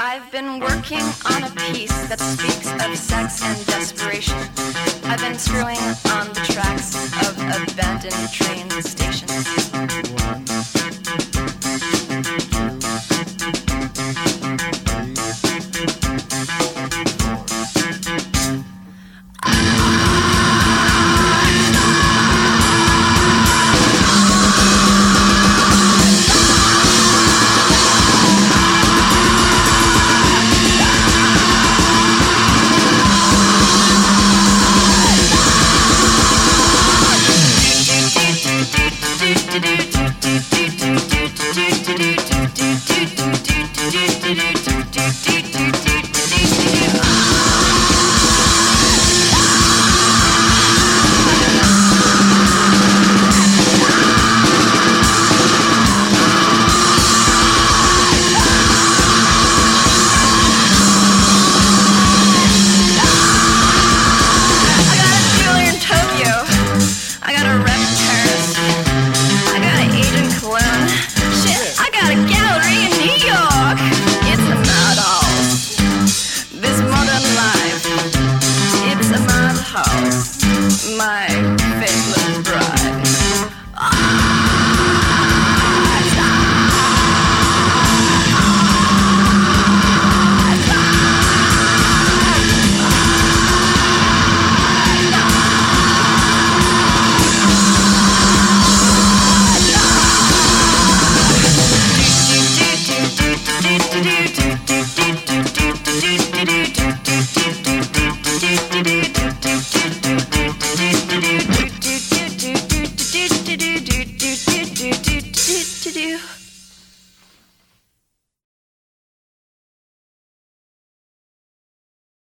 I've been working on a piece that speaks of sex and desperation. I've been screwing on the tracks of abandoned train stations. My faithless bride. Do